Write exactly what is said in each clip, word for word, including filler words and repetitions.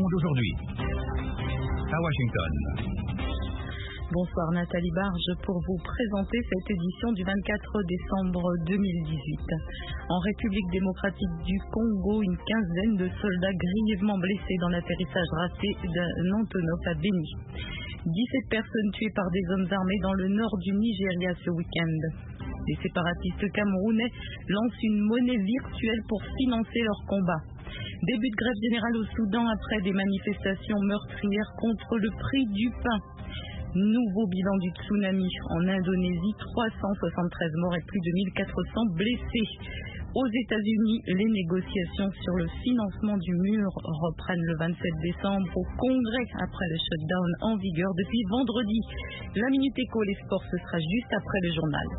monde aujourd'hui. À Washington. Bonsoir Nathalie Barge pour vous présenter cette édition du vingt-quatre décembre deux mille dix-huit. En République démocratique du Congo, une quinzaine de soldats grièvement blessés dans l'atterrissage raté d'un Antonov à Beni. dix-sept personnes tuées par des hommes armés dans le nord du Nigeria ce week-end. Les séparatistes camerounais lancent une monnaie virtuelle pour financer leur combat. Début de grève générale au Soudan après des manifestations meurtrières contre le prix du pain. Nouveau bilan du tsunami en Indonésie, trois cent soixante-treize morts et plus de mille quatre cents blessés. Aux États-Unis, les négociations sur le financement du mur reprennent le vingt-sept décembre au Congrès après le shutdown en vigueur depuis vendredi. La Minute Éco, les sports, ce sera juste après le journal.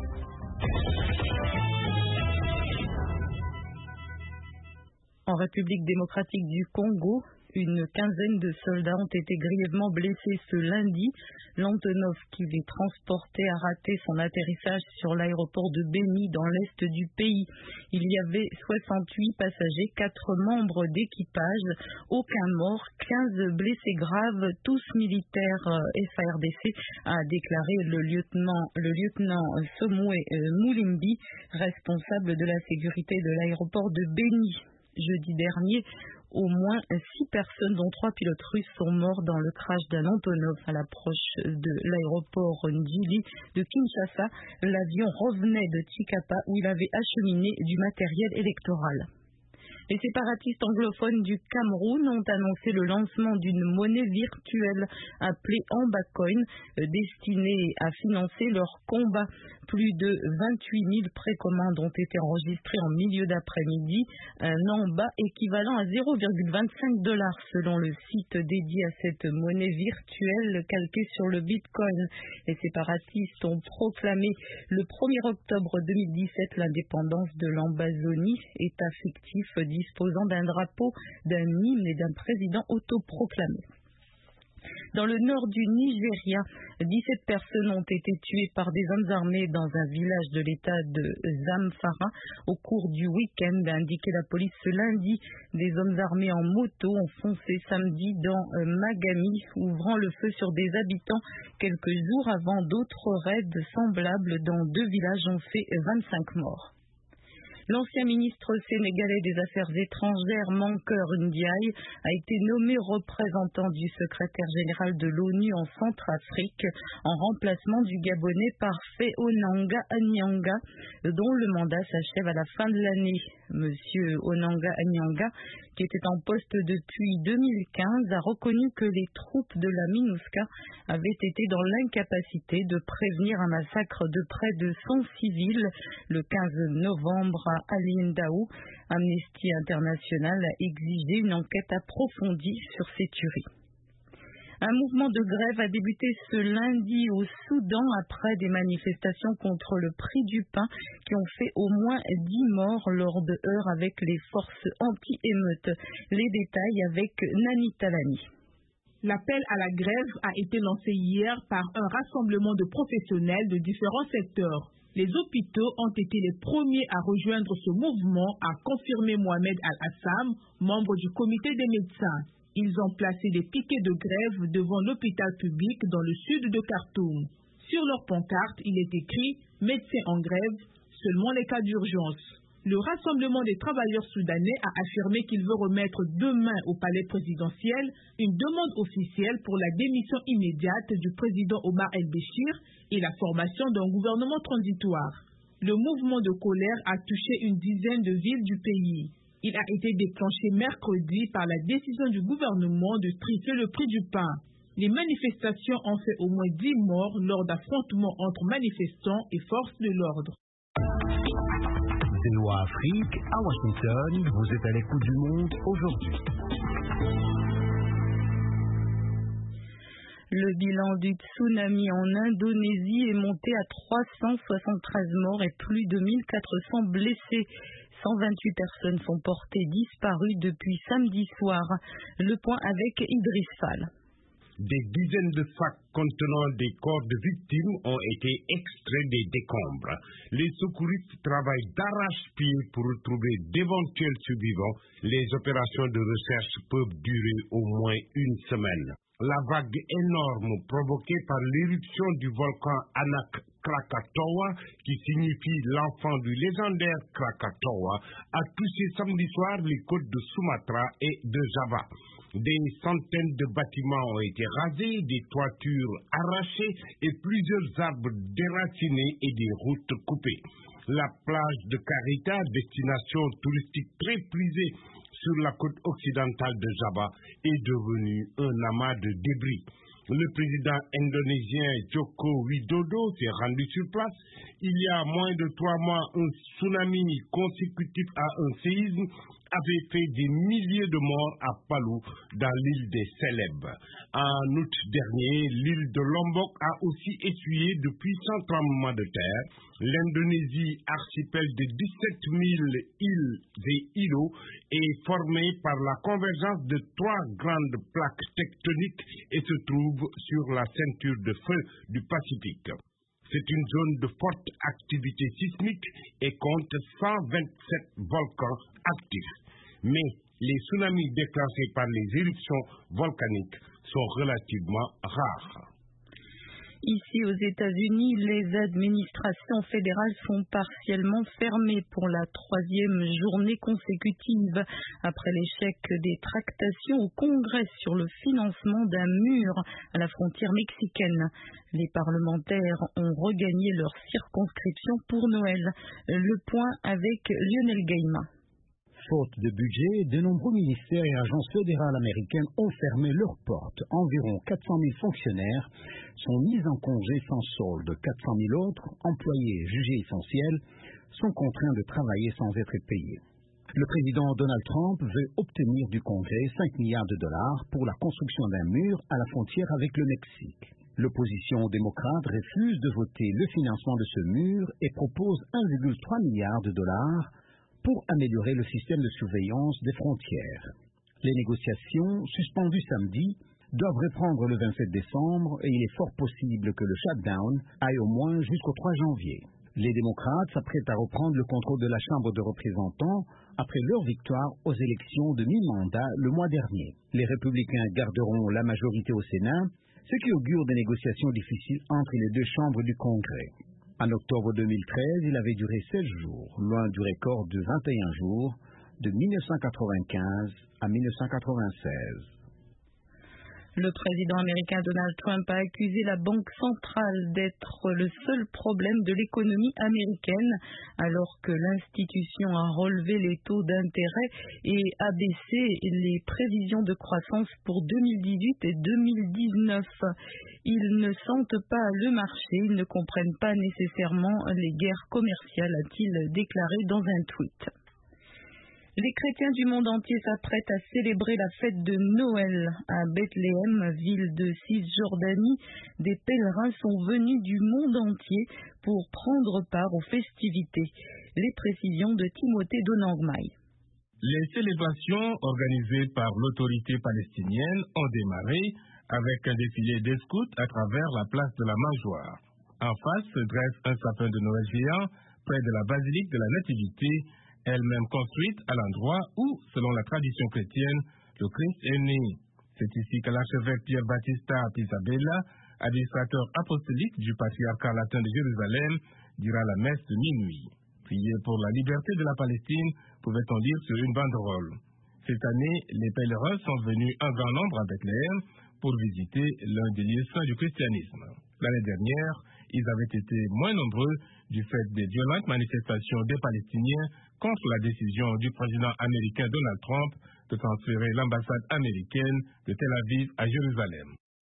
En République démocratique du Congo, une quinzaine de soldats ont été grièvement blessés ce lundi. L'Antonov qui les transportait a raté son atterrissage sur l'aéroport de Beni dans l'est du pays. Il y avait soixante-huit passagers, quatre membres d'équipage, aucun mort, quinze blessés graves, tous militaires F A R D C, a déclaré le lieutenant, le lieutenant Somoué Moulimbi, responsable de la sécurité de l'aéroport de Beni. Jeudi dernier, au moins six personnes, dont trois pilotes russes, sont morts dans le crash d'un Antonov à l'approche de l'aéroport Ndjili de Kinshasa. L'avion revenait de Tshikapa où il avait acheminé du matériel électoral. Les séparatistes anglophones du Cameroun ont annoncé le lancement d'une monnaie virtuelle appelée Ambacoin, destinée à financer leur combat. Plus de vingt-huit mille précommandes ont été enregistrées en milieu d'après-midi, un amba équivalent à zéro virgule vingt-cinq dollars selon le site dédié à cette monnaie virtuelle calquée sur le Bitcoin. Les séparatistes ont proclamé le premier octobre deux mille dix-sept l'indépendance de l'Ambazonie, état fictif disposant d'un drapeau, d'un hymne et d'un président autoproclamé. Dans le nord du Nigeria, dix-sept personnes ont été tuées par des hommes armés dans un village de l'état de Zamfara au cours du week-end, a indiqué la police ce lundi. Des hommes armés en moto ont foncé samedi dans Magami, ouvrant le feu sur des habitants quelques jours avant d'autres raids semblables dans deux villages ont fait vingt-cinq morts. L'ancien ministre sénégalais des Affaires étrangères, Mankeur Ndiaye, a été nommé représentant du secrétaire général de l'ONU en Centrafrique, en remplacement du Gabonais Parfait Onanga Anyanga, dont le mandat s'achève à la fin de l'année. Monsieur Onanga Anyanga, qui était en poste depuis deux mille quinze, a reconnu que les troupes de la MINUSCA avaient été dans l'incapacité de prévenir un massacre de près de cent civils le quinze novembre à Aliendaou. Amnesty International a exigé une enquête approfondie sur ces tueries. Un mouvement de grève a débuté ce lundi au Soudan après des manifestations contre le prix du pain qui ont fait au moins dix morts lors de heurts avec les forces anti-émeutes. Les détails avec Nani Talani. L'appel à la grève a été lancé hier par un rassemblement de professionnels de différents secteurs. Les hôpitaux ont été les premiers à rejoindre ce mouvement, a confirmé Mohamed Al-Assam, membre du comité des médecins. Ils ont placé des piquets de grève devant l'hôpital public dans le sud de Khartoum. Sur leur pancarte, il est écrit « Médecins en grève, seulement les cas d'urgence ». Le Rassemblement des travailleurs soudanais a affirmé qu'il veut remettre demain au palais présidentiel une demande officielle pour la démission immédiate du président Omar El-Béchir et la formation d'un gouvernement transitoire. Le mouvement de colère a touché une dizaine de villes du pays. Il a été déclenché mercredi par la décision du gouvernement de tripler le prix du pain. Les manifestations ont fait au moins dix morts lors d'affrontements entre manifestants et forces de l'ordre. C'est Noir Afrique, à Washington, vous êtes à l'écoute du monde aujourd'hui. Le bilan du tsunami en Indonésie est monté à trois cent soixante-treize morts et plus de mille quatre cents blessés. cent vingt-huit personnes sont portées disparues depuis samedi soir. Le point avec Idriss Fall. Des dizaines de sacs contenant des corps de victimes ont été extraits des décombres. Les secouristes travaillent d'arrache-pied pour retrouver d'éventuels survivants. Les opérations de recherche peuvent durer au moins une semaine. La vague énorme provoquée par l'éruption du volcan Anak Krakatoa, qui signifie l'enfant du légendaire Krakatoa, a touché samedi soir les côtes de Sumatra et de Java. Des centaines de bâtiments ont été rasés, des toitures arrachées et plusieurs arbres déracinés et des routes coupées. La plage de Karita, destination touristique très prisée sur la côte occidentale de Java, est devenue un amas de débris. Le président indonésien Joko Widodo s'est rendu sur place. Il y a moins de trois mois, un tsunami consécutif à un séisme avait fait des milliers de morts à Palu, dans l'île des Célèbres. En août dernier, l'île de Lombok a aussi essuyé de puissants tremblements de terre. L'Indonésie, archipel de dix-sept mille îles et îlots, est formée par la convergence de trois grandes plaques tectoniques et se trouve sur la ceinture de feu du Pacifique. C'est une zone de forte activité sismique et compte cent vingt-sept volcans actifs. Mais les tsunamis déclenchés par les éruptions volcaniques sont relativement rares. Ici aux États-Unis, les administrations fédérales sont partiellement fermées pour la troisième journée consécutive après l'échec des tractations au Congrès sur le financement d'un mur à la frontière mexicaine. Les parlementaires ont regagné leur circonscription pour Noël. Le point avec Lionel Gaïma. Faute de budget, de nombreux ministères et agences fédérales américaines ont fermé leurs portes. Environ quatre cent mille fonctionnaires sont mis en congé sans solde. quatre cent mille autres, employés jugés essentiels, sont contraints de travailler sans être payés. Le président Donald Trump veut obtenir du Congrès cinq milliards de dollars pour la construction d'un mur à la frontière avec le Mexique. L'opposition démocrate refuse de voter le financement de ce mur et propose un virgule trois milliard de dollars pour améliorer le système de surveillance des frontières. Les négociations, suspendues samedi, doivent reprendre le vingt-sept décembre et il est fort possible que le shutdown aille au moins jusqu'au trois janvier. Les démocrates s'apprêtent à reprendre le contrôle de la Chambre de représentants après leur victoire aux élections de mi-mandat le mois dernier. Les républicains garderont la majorité au Sénat, ce qui augure des négociations difficiles entre les deux chambres du Congrès. En octobre deux mille treize, il avait duré seize jours, loin du record de vingt et un jours de mille neuf cent quatre-vingt-quinze à mille neuf cent quatre-vingt-seize. Le président américain Donald Trump a accusé la Banque centrale d'être le seul problème de l'économie américaine, alors que l'institution a relevé les taux d'intérêt et abaissé les prévisions de croissance pour deux mille dix-huit et deux mille dix-neuf. Ils ne sentent pas le marché, ils ne comprennent pas nécessairement les guerres commerciales, a-t-il déclaré dans un tweet. Les chrétiens du monde entier s'apprêtent à célébrer la fête de Noël à Bethléem, ville de Cisjordanie. Des pèlerins sont venus du monde entier pour prendre part aux festivités. Les précisions de Timothée Donangmaï. Les célébrations organisées par l'autorité palestinienne ont démarré avec un défilé des scouts à travers la place de la Mangeoire. En face se dresse un sapin de Noël géant près de la basilique de la Nativité, elle-même construite à l'endroit où, selon la tradition chrétienne, le Christ est né. C'est ici que l'archevêque Pierre Battista Pisabella, administrateur apostolique du patriarcat latin de Jérusalem, dira la messe de minuit. Prier pour la liberté de la Palestine, pouvait-on lire sur une banderole. Cette année, les pèlerins sont venus en grand nombre à Bethléem pour visiter l'un des lieux saints du christianisme. L'année dernière, ils avaient été moins nombreux du fait des violentes manifestations des Palestiniens contre la décision du président américain Donald Trump de transférer l'ambassade américaine de Tel Aviv à Jérusalem.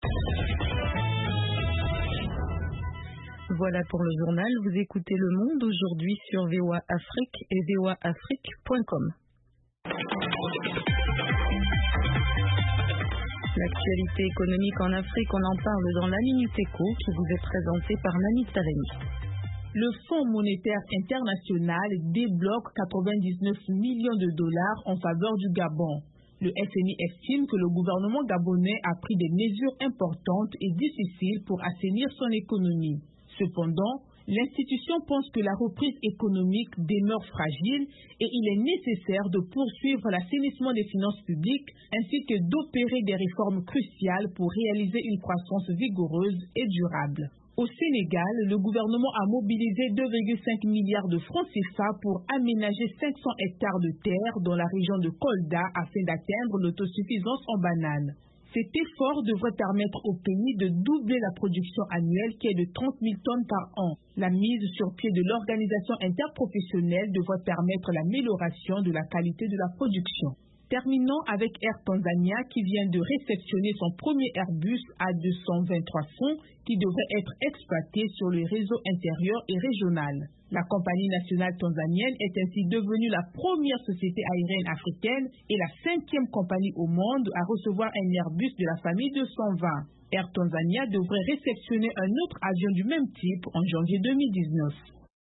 Voilà pour le journal. Vous écoutez Le Monde aujourd'hui sur V O A Afrique et V O A Afrique point com. L'actualité économique en Afrique, on en parle dans la Minute Éco qui vous est présentée par Nani Salemi. Le Fonds monétaire international débloque quatre-vingt-dix-neuf millions de dollars en faveur du Gabon. Le F M I estime que le gouvernement gabonais a pris des mesures importantes et difficiles pour assainir son économie. Cependant, l'institution pense que la reprise économique demeure fragile et il est nécessaire de poursuivre l'assainissement des finances publiques ainsi que d'opérer des réformes cruciales pour réaliser une croissance vigoureuse et durable. Au Sénégal, le gouvernement a mobilisé deux virgule cinq milliards de francs C F A pour aménager cinq cents hectares de terre dans la région de Kolda afin d'atteindre l'autosuffisance en bananes. Cet effort devrait permettre au pays de doubler la production annuelle qui est de trente mille tonnes par an. La mise sur pied de l'organisation interprofessionnelle devrait permettre l'amélioration de la qualité de la production. Terminons avec Air Tanzania qui vient de réceptionner son premier Airbus A deux cent vingt-trois fonds qui devrait être exploité sur le réseau intérieur et régional. La compagnie nationale tanzanienne est ainsi devenue la première société aérienne africaine et la cinquième compagnie au monde à recevoir un Airbus de la famille deux cent vingt. Air Tanzania devrait réceptionner un autre avion du même type en janvier deux mille dix-neuf.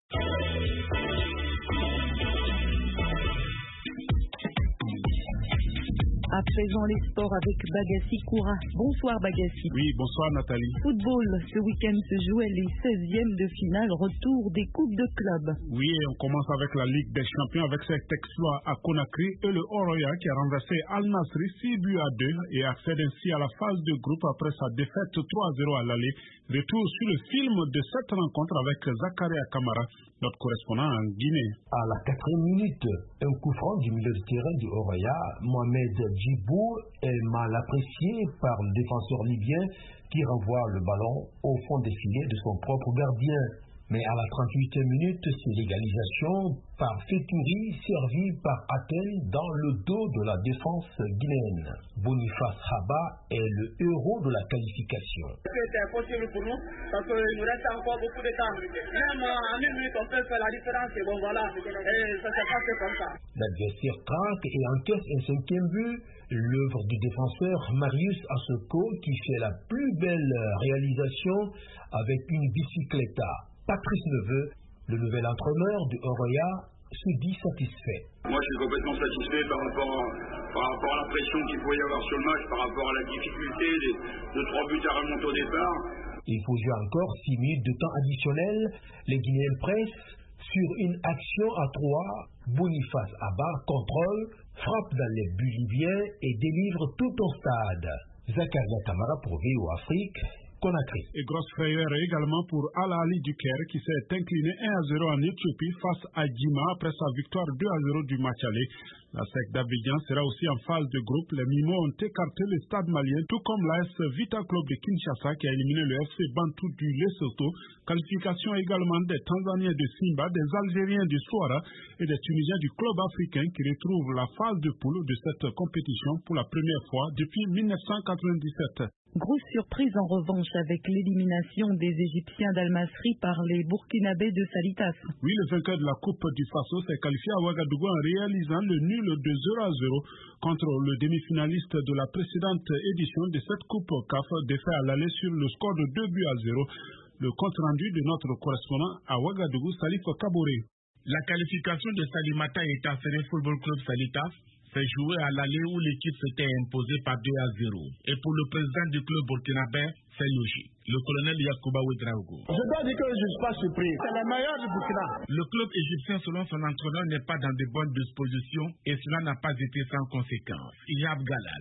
À présent, les sports avec Bagassi Koura. Bonsoir Bagassi. Oui, bonsoir Nathalie. Football, ce week-end se jouaient les seizièmes de finale retour des coupes de club. Oui, et on commence avec la Ligue des Champions avec cet exploit à Conakry et le Oroya qui a renversé Al Nassr six buts à deux et accède ainsi à la phase de groupe après sa défaite trois à zéro à l'aller. Retour sur le film de cette rencontre avec Zakaria Kamara, notre correspondant en Guinée. À la quatrième minute, un coup franc du milieu de terrain du Oroya, Mohamed Djibou est mal apprécié par le défenseur libyen qui renvoie le ballon au fond des filets de son propre gardien. Mais à la trente-huitième minute, c'est l'égalisation par Fetouri servi par Athènes dans le dos de la défense guinéenne. Boniface Haba est le héros de la qualification. C'est impossible pour nous parce qu'il nous reste encore beaucoup de temps. Même en une minute, on peut faire la différence et bon voilà, et ça s'est passé comme ça. L'adversaire craque et encaisse un cinquième but. L'œuvre du défenseur Marius Assoko qui fait la plus belle réalisation avec une bicyclette. Patrice Neveu, le nouvel entraîneur du Oroya, se dit satisfait. Moi, je suis complètement satisfait par rapport à, par rapport à la pression qu'il pouvait y avoir sur le match, par rapport à la difficulté des, de trois buts à remonter au départ. Il faut jouer encore six minutes de temps additionnel. Les Guinéens pressent sur une action à trois. Boniface Abba contrôle, frappe dans les buts libyens et délivre tout au stade. Zakaria Kamara pour V O Afrique. Conakry. Et grosse frayeur également pour Al Ali du Caire qui s'est incliné un à zéro en Éthiopie face à Djima après sa victoire deux à zéro du match aller. La S E C d'Abidjan sera aussi en phase de groupe. Les Mimos ont écarté le stade malien, tout comme l'A S Vita Club de Kinshasa qui a éliminé le F C Bantou du Lesotho. Qualification également des Tanzaniens de Simba, des Algériens du Souara et des Tunisiens du club africain qui retrouvent la phase de poule de cette compétition pour la première fois depuis mille neuf cent quatre-vingt-dix-sept. Grosse surprise en revanche avec l'élimination des Égyptiens d'Al-Masri par les Burkinabés de Salitas. Oui, le vainqueur de la Coupe du Faso s'est qualifié à Ouagadougou en réalisant le nul de zéro à zéro contre le demi-finaliste de la précédente édition de cette Coupe C A F, défait à l'aller sur le score de deux buts à zéro. Le compte rendu de notre correspondant à Ouagadougou, Salif Kaboré. La qualification de Salimata et Tasséré Football Club Salitas s'est jouée à l'aller où l'équipe s'était imposée par deux à zéro. Et pour le président du club burkinabé, c'est logique. Le colonel Yacouba Ouedraogo. Je dois dire que je ne suis pas surpris. C'est le meilleur du Burkina. Le club égyptien, selon son entraîneur, n'est pas dans de bonnes dispositions et cela n'a pas été sans conséquence. Iyab Galal.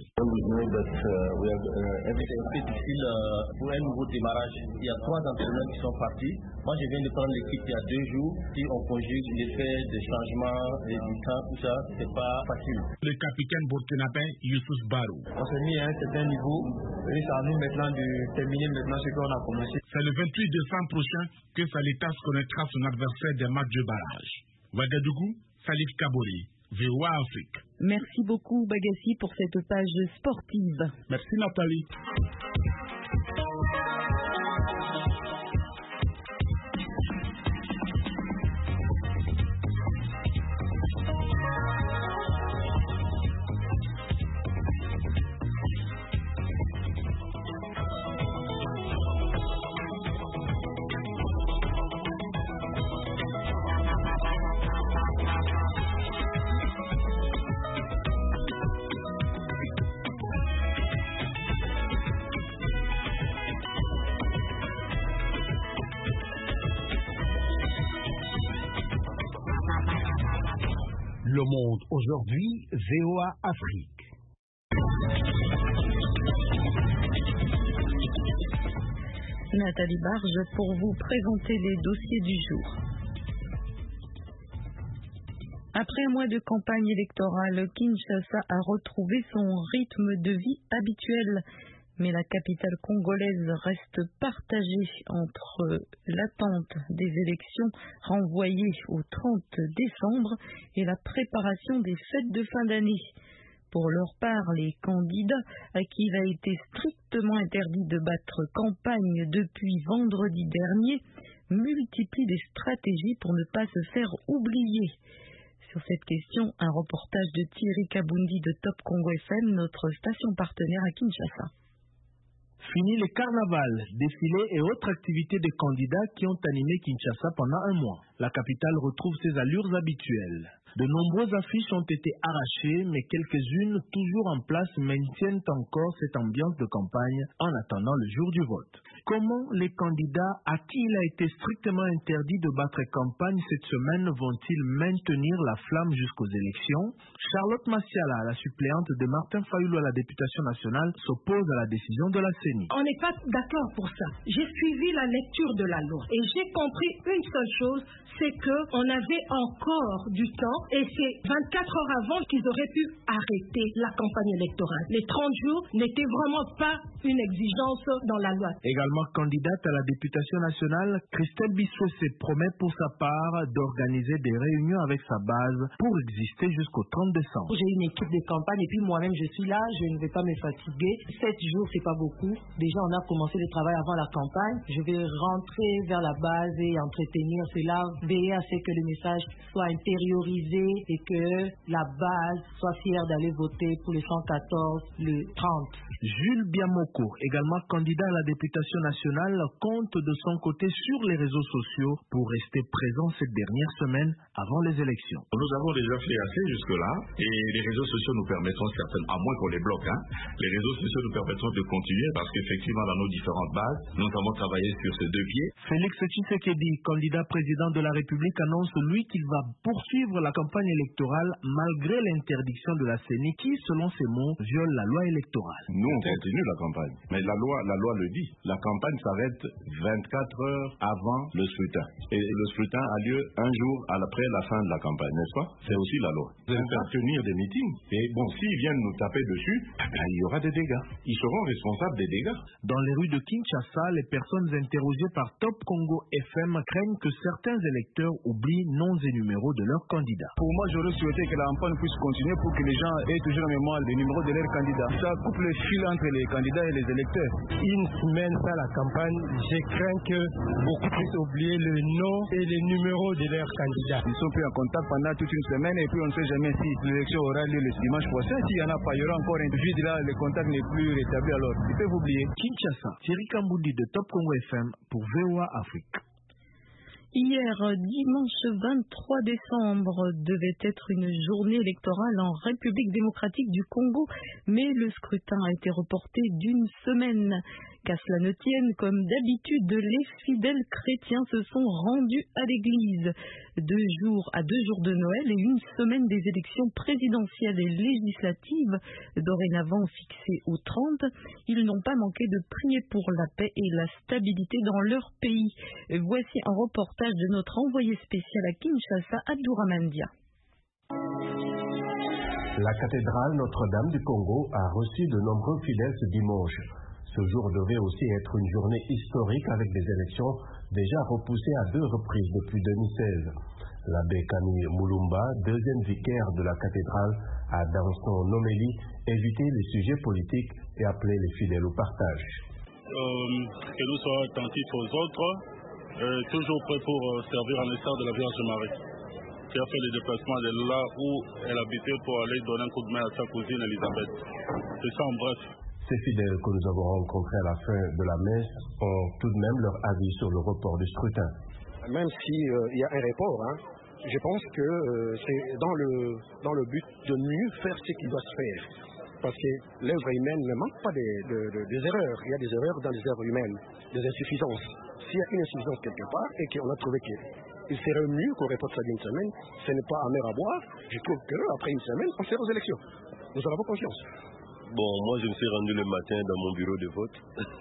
C'est difficile pour un nouveau démarrage. Il y a trois entraîneurs qui sont partis. Moi, je viens de prendre l'équipe il y a deux jours. Si on conjugue l'effet des changements, des temps, tout ça, c'est pas facile. Le capitaine burkinabé Youssouf Barou. On s'est mis à un certain niveau et c'est à nous maintenant de terminer maintenant ce qu'on a commencé. C'est le vingt-huit décembre prochain que Salitas connaîtra son adversaire des matchs de barrage. Ouagadougou, Salif Kabori, V O A Afrique. Merci beaucoup Bagassi pour cette page sportive. Merci Nathalie. Le Monde aujourd'hui, V O A Afrique. Nathalie Barge pour vous présenter les dossiers du jour. Après un mois de campagne électorale, Kinshasa a retrouvé son rythme de vie habituel. Mais la capitale congolaise reste partagée entre l'attente des élections renvoyées au trente décembre et la préparation des fêtes de fin d'année. Pour leur part, les candidats à qui il a été strictement interdit de battre campagne depuis vendredi dernier multiplient des stratégies pour ne pas se faire oublier. Sur cette question, un reportage de Thierry Kabundi de Top Congo F M, notre station partenaire à Kinshasa. Fini le carnaval, défilés et autres activités des candidats qui ont animé Kinshasa pendant un mois. La capitale retrouve ses allures habituelles. De nombreuses affiches ont été arrachées, mais quelques-unes, toujours en place, maintiennent encore cette ambiance de campagne en attendant le jour du vote. Comment les candidats à qui il a été strictement interdit de battre campagne cette semaine vont-ils maintenir la flamme jusqu'aux élections? Charlotte Massiala, la suppléante de Martin Fayulu à la députation nationale, s'oppose à la décision de la C E N I. On n'est pas d'accord pour ça. J'ai suivi la lecture de la loi et j'ai compris une seule chose, c'est qu'on avait encore du temps et c'est vingt-quatre heures avant qu'ils auraient pu arrêter la campagne électorale. Les trente jours n'étaient vraiment pas une exigence dans la loi. Également candidate à la députation nationale, Christelle Bissoué promet pour sa part d'organiser des réunions avec sa base pour exister jusqu'au trente décembre. J'ai une équipe de campagne et puis moi-même je suis là, je ne vais pas me fatiguer. Sept jours, c'est pas beaucoup. Déjà, on a commencé le travail avant la campagne. Je vais rentrer vers la base et entretenir cela, veiller à ce que le message soit intériorisé et que la base soit fière d'aller voter pour le cent quatorze le trente. Jules Biamoko, également candidat à la députation nationale, compte de son côté sur les réseaux sociaux pour rester présent cette dernière semaine avant les élections. Nous avons déjà fait assez jusque-là et les réseaux sociaux nous permettront certainement, à moins qu'on les bloque, hein, les réseaux sociaux nous permettront de continuer parce qu'effectivement dans nos différentes bases, nous avons travaillé sur ces deux pieds. Félix Tshisekedi, candidat président de la République, annonce lui qu'il va poursuivre la campagne électorale malgré l'interdiction de la C E N I qui, selon ses mots, viole la loi électorale. Nous, on continue la campagne, mais la loi, la loi le dit. La campagne s'arrête vingt-quatre heures avant le scrutin. Et le scrutin a lieu un jour après la fin de la campagne, n'est-ce pas? C'est aussi la loi. Ils vont faire tenir des meetings. Et bon, s'ils viennent nous taper dessus, ben, il y aura des dégâts. Ils seront responsables des dégâts. Dans les rues de Kinshasa, les personnes interrogées par Top Congo F M craignent que certains électeurs oublient noms et numéros de leurs candidats. Pour moi, j'aurais souhaité que la campagne puisse continuer pour que les gens aient toujours en mémoire les numéros de leurs candidats. Ça coupe le fil entre les candidats et les électeurs. Une semaine sans la campagne, je crains que beaucoup puissent oublier le nom et les numéros de leurs candidats. Ils sont plus en contact pendant toute une semaine et puis on ne sait jamais si l'élection aura lieu le dimanche prochain. S'il n'y en a pas, il y aura encore un vide là, le contact n'est plus rétabli alors. Ils peuvent oublier. Kinshasa, Thierry Kamboudi de Top Congo F M pour V O A Afrique. Hier, dimanche vingt-trois décembre, devait être une journée électorale en République démocratique du Congo, mais le scrutin a été reporté d'une semaine. Qu'à cela ne tienne, comme d'habitude, les fidèles chrétiens se sont rendus à l'église. Deux jours à deux jours de Noël et une semaine des élections présidentielles et législatives, dorénavant fixées au trente, ils n'ont pas manqué de prier pour la paix et la stabilité dans leur pays. Voici un reportage de notre envoyé spécial à Kinshasa, Abdouramandia. La cathédrale Notre-Dame du Congo a reçu de nombreux fidèles ce dimanche. Ce jour devait aussi être une journée historique avec des élections déjà repoussées à deux reprises depuis deux mille seize. L'abbé Camille Moulumba, deuxième vicaire de la cathédrale, a dans son homélie évité les sujets politiques et appelé les fidèles au partage. Euh, que nous soyons attentifs aux autres, euh, toujours prêts pour euh, servir en l'essor de la Vierge Marie, qui a fait le déplacement de là où elle habitait pour aller donner un coup de main à sa cousine Elisabeth. C'est ça en bref. Ces fidèles que nous avons rencontrés à la fin de la messe ont tout de même leur avis sur le report du scrutin. Même s'il euh, y a un report, hein, je pense que euh, c'est dans le, dans le but de mieux faire ce qui doit se faire. Parce que l'œuvre humaine ne manque pas des, de, de, des erreurs. Il y a des erreurs dans les œuvres humaines, des insuffisances. S'il y a une insuffisance quelque part et qu'on a trouvé que il serait mieux qu'on reporte ça d'une semaine. Ce n'est pas amer à boire. Je trouve qu'après une semaine, on sera aux élections. Nous en avons conscience. Bon, moi je me suis rendu le matin dans mon bureau de vote.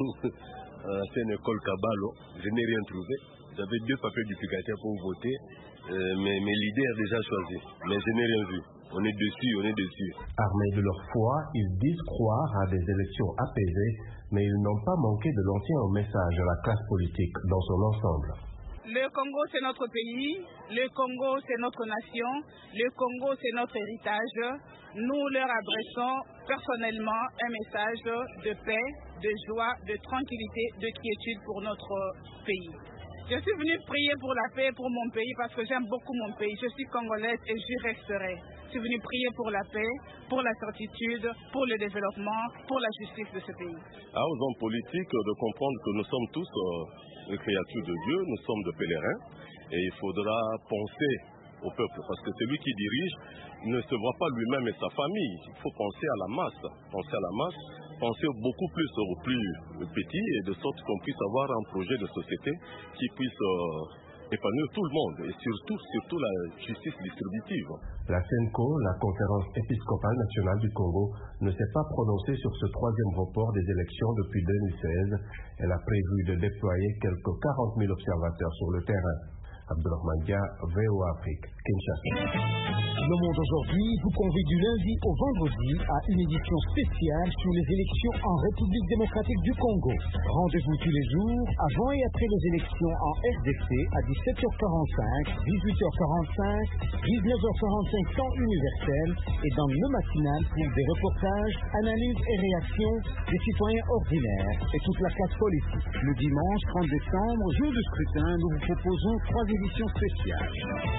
C'est une école Caballo. Je n'ai rien trouvé. J'avais deux papiers duplicataires pour voter, euh, mais, mais l'idée a déjà choisi. Mais je n'ai rien vu. On est dessus, on est dessus. Armés de leur foi, ils disent croire à des élections apaisées, mais ils n'ont pas manqué de lancer un message à la classe politique dans son ensemble. Le Congo, c'est notre pays. Le Congo, c'est notre nation. Le Congo, c'est notre héritage. Nous leur adressons personnellement un message de paix, de joie, de tranquillité, de quiétude pour notre pays. Je suis venue prier pour la paix pour mon pays parce que j'aime beaucoup mon pays. Je suis congolaise et j'y resterai. Je suis venue prier pour la paix, pour la certitude, pour le développement, pour la justice de ce pays. Ah, aux hommes politiques de comprendre que nous sommes tous euh, les créatures de Dieu, nous sommes des pèlerins et il faudra penser au peuple parce que celui qui dirige ne se voit pas lui-même et sa famille. Il faut penser à la masse, penser à la masse, penser beaucoup plus aux plus petits et de sorte qu'on puisse avoir un projet de société qui puisse euh, épanouir tout le monde et surtout, surtout la justice distributive. La SENCO, la Conférence épiscopale nationale du Congo, ne s'est pas prononcée sur ce troisième report des élections depuis deux mille seize. Elle a prévu de déployer quelques quarante mille observateurs sur le terrain. Abdelrahman Dia, V O A Afrique, Kinshasa. Le Monde aujourd'hui vous convie du lundi au vendredi à une édition spéciale sur les élections en République démocratique du Congo. Rendez-vous tous les jours, avant et après les élections en R D C à dix-sept heures quarante-cinq, dix-huit heures quarante-cinq, dix-neuf heures quarante-cinq temps universel et dans le matinal pour des reportages, analyses et réactions des citoyens ordinaires et toute la classe politique. Le dimanche trente décembre, jour de scrutin, nous vous proposons trois éditions spéciales.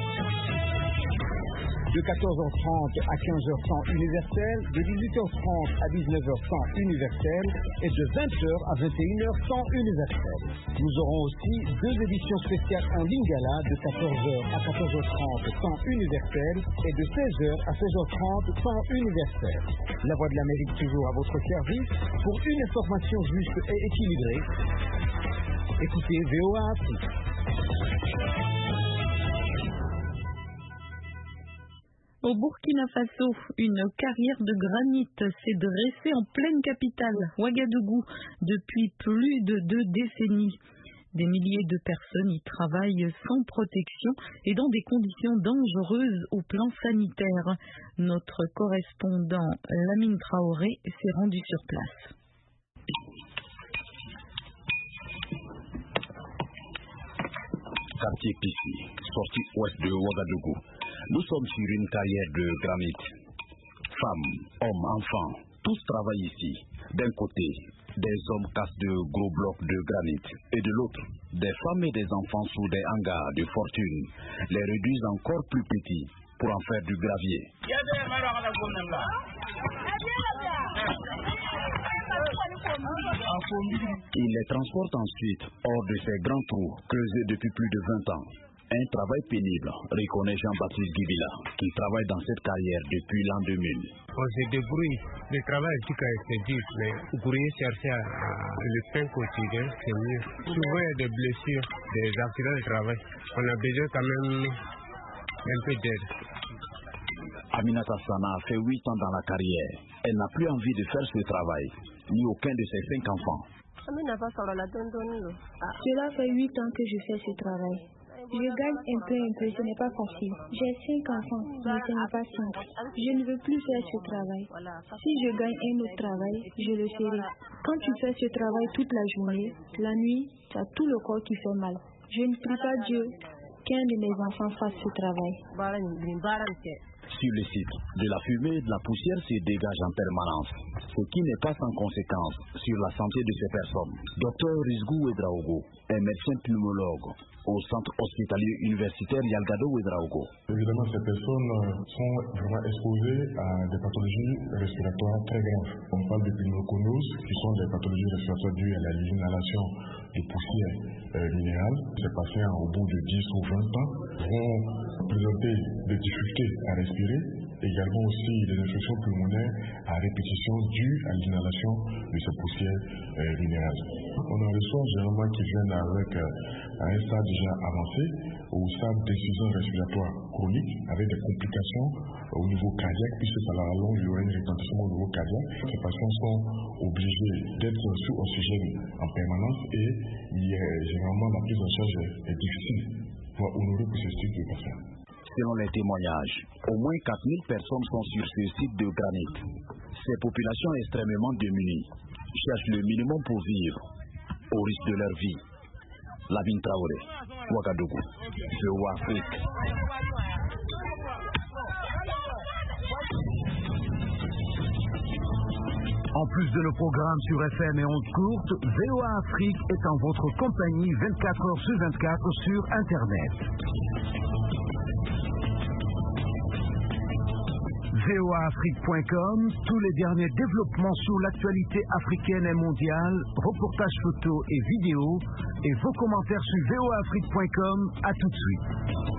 De quatorze heures trente à quinze heures temps universel, de dix-huit heures trente à dix-neuf heures temps universel et de vingt heures à vingt et une heures temps universel. Nous aurons aussi deux éditions spéciales en Lingala de quatorze heures à quatorze heures trente temps universel et de seize heures à seize heures trente temps universel. La Voix de l'Amérique toujours à votre service pour une information juste et équilibrée. Écoutez V O A Afrique. Au Burkina Faso, une carrière de granit s'est dressée en pleine capitale, Ouagadougou, depuis plus de deux décennies. Des milliers de personnes y travaillent sans protection et dans des conditions dangereuses au plan sanitaire. Notre correspondant Lamine Traoré s'est rendu sur place. Quartier Pissi, sortie ouest de Ouagadougou. Nous sommes sur une carrière de granit. Femmes, hommes, enfants, tous travaillent ici. D'un côté, des hommes cassent de gros blocs de granit et de l'autre, des femmes et des enfants sous des hangars de fortune les réduisent encore plus petits pour en faire du gravier. Ils les transportent ensuite hors de ces grands trous creusés depuis plus de vingt ans. Un travail pénible, reconnaît Jean-Baptiste Guibila, qui travaille dans cette carrière depuis l'an deux mille. On se débrouille. Le travail est c'est dur, mais pour y chercher à, à, le pain quotidien, c'est mieux. Souvent, il y a des blessures, des accidents de travail. On a besoin quand même un peu d'aide. Aminata Sana a fait huit ans dans la carrière. Elle n'a plus envie de faire ce travail, ni aucun de ses cinq enfants. Cela fait huit ans que je fais ce travail. Je gagne un peu, un peu, ce n'est pas facile. J'ai cinq enfants, mais ce n'est pas simple. Je ne veux plus faire ce travail. Si je gagne un autre travail, je le ferai. Quand tu fais ce travail toute la journée, la nuit, tu as tout le corps qui fait mal. Je ne prie pas Dieu qu'un de mes enfants fasse ce travail. Sur le site, de la fumée et de la poussière se dégagent en permanence, ce qui n'est pas sans conséquence sur la santé de ces personnes. Docteur Rizgou Ouedraogo est médecin pneumologue au centre hospitalier universitaire Yalgado Ouedraogo. Évidemment, ces personnes sont vraiment exposées à des pathologies respiratoires très graves. On parle de pneumoconose, qui sont des pathologies respiratoires dues à l'inhalation de poussière euh, minérale. Ces patients, au bout de dix ou vingt ans, vont présenter des difficultés à respirer également aussi des infections pulmonaires à répétition dues à l'inhalation de ces poussières euh, minérales. On en reçoit généralement qui viennent avec euh, un stade déjà avancé ou stade d'insuffisance respiratoire chronique avec des complications au niveau cardiaque, puisque ça leur allonge, il y aura une rétention au niveau cardiaque. Ces patients sont obligés d'être sous oxygène en permanence et il y a, généralement la prise en charge est, est difficile pour honorer pour ce type de patients. Selon les témoignages, au moins quatre mille personnes sont sur ce site de granit. Ces populations extrêmement démunies cherchent le minimum pour vivre, au risque de leur vie. Lamine Traoré, Ouagadougou, V O A Afrique. En plus de nos programmes sur F M et ondes courtes, V O A Afrique est en votre compagnie vingt-quatre heures sur vingt-quatre sur Internet. V O A Afrique point com, tous les derniers développements sur l'actualité africaine et mondiale, reportages photos et vidéos, et vos commentaires sur V O A Afrique point com. À tout de suite.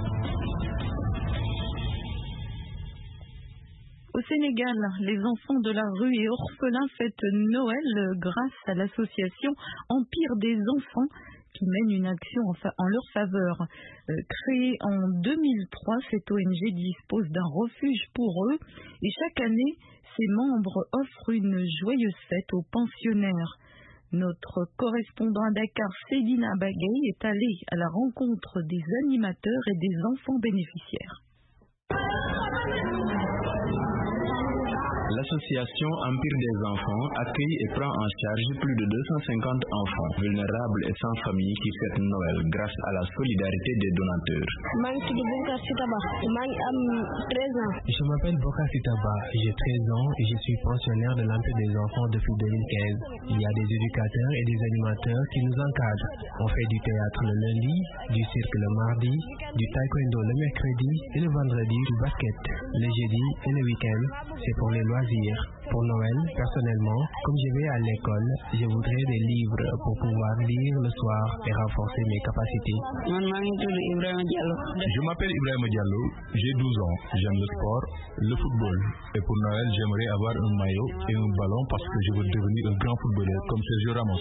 Au Sénégal, les enfants de la rue et orphelins fêtent Noël grâce à l'association Empire des enfants qui mène une action en, fa- en leur faveur. Euh, créée en deux mille trois, cette O N G dispose d'un refuge pour eux et chaque année, ses membres offrent une joyeuse fête aux pensionnaires. Notre correspondant à Dakar, Seydina Bagay, est allé à la rencontre des animateurs et des enfants bénéficiaires. L'association Empire des enfants accueille et prend en charge plus de deux cent cinquante enfants vulnérables et sans famille qui fêtent Noël grâce à la solidarité des donateurs. Je m'appelle Boka Sitaba, j'ai treize ans et je suis pensionnaire de l'Empire des enfants depuis deux mille quinze. Il y a des éducateurs et des animateurs qui nous encadrent. On fait du théâtre le lundi, du cirque le mardi, du taekwondo le mercredi et le vendredi du basket. Le jeudi et le week-end, c'est pour les loisirs. Pour Noël, personnellement, comme je vais à l'école, je voudrais des livres pour pouvoir lire le soir et renforcer mes capacités. Je m'appelle Ibrahim Diallo, j'ai douze ans, j'aime le sport, le football. Et pour Noël, j'aimerais avoir un maillot et un ballon parce que je veux devenir un grand footballeur comme Sergio Ramos.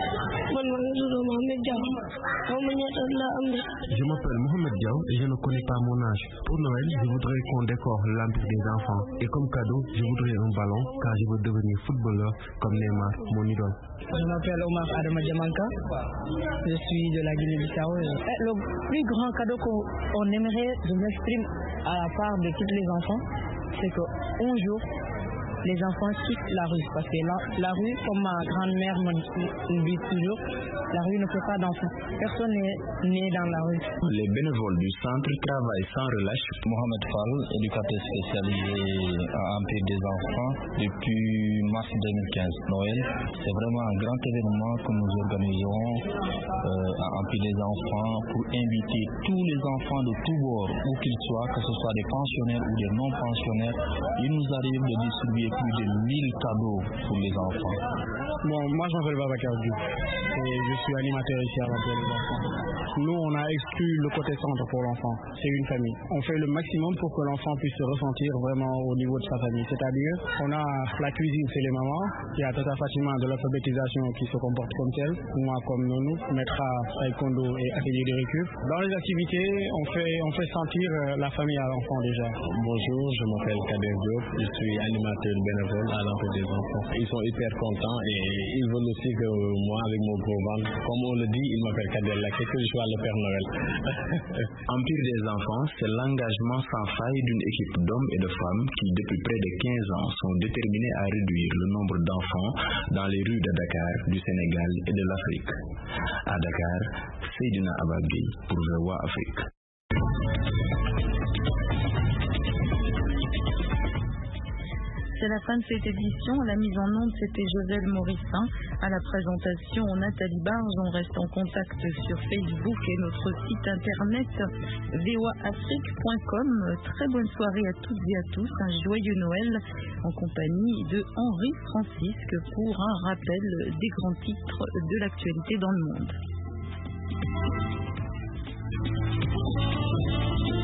Je m'appelle Mohamed Diaw et je ne connais pas mon âge. Pour Noël, je voudrais qu'on décore l'Empire des enfants. Et comme cadeau, je voudrais un ballon car je veux devenir footballeur comme Neymar, mon idole. Je m'appelle Omar Adama Diamanka, je suis de la Guinée-Bissau. Le plus grand cadeau qu'on aimerait, je m'exprime à la part de tous les enfants, c'est qu'un jour, les enfants quittent la rue. Parce que la, la rue, comme ma grand-mère me dit toujours, la rue ne fait pas d'enfants. Personne n'est né dans la rue. Les bénévoles du centre travaillent sans relâche. Mohamed Fall, éducateur spécialisé à Empire des enfants depuis mars deux mille quinze. Noël, c'est vraiment un grand événement que nous organisons euh, à Empire des enfants pour inviter tous les enfants de tous bords, où qu'ils soient, que ce soit des pensionnaires ou des non-pensionnaires. Il nous arrive de distribuer plus de mille cadeaux pour les enfants. Bon, moi je m'appelle Babacar Diouf et je suis animateur ici à l'Empire des enfants. Nous, on a exclu le côté centre pour l'enfant. C'est une famille. On fait le maximum pour que l'enfant puisse se ressentir vraiment au niveau de sa famille. C'est-à-dire, on a la cuisine, c'est les mamans. Il y a Tata Fatima de l'alphabétisation qui se comporte comme telle. Moi, comme nous, Maîtra, taekwondo et atelier de récup. Dans les activités, on fait, on fait sentir la famille à l'enfant déjà. Bonjour, je m'appelle Kader Diop. Je suis animateur bénévole à l'Empire des enfants. Ils sont hyper contents et ils veulent aussi que moi, avec mon gros ventre, comme on le dit, ils m'appellent Kader Laké, que je sois le Père Noël. Empire des enfants, c'est l'engagement sans faille d'une équipe d'hommes et de femmes qui, depuis près de quinze ans, sont déterminés à réduire le nombre d'enfants dans les rues de Dakar, du Sénégal et de l'Afrique. À Dakar, Seydina Abagui pour V O A Afrique. C'est la fin de cette édition. À la mise en onde, c'était Joselle Morissin. À la présentation, Nathalie Barge. On reste en contact sur Facebook et notre site internet v o a afrique point com. Très bonne soirée à toutes et à tous. Un joyeux Noël en compagnie de Henri Francisque pour un rappel des grands titres de l'actualité dans le monde.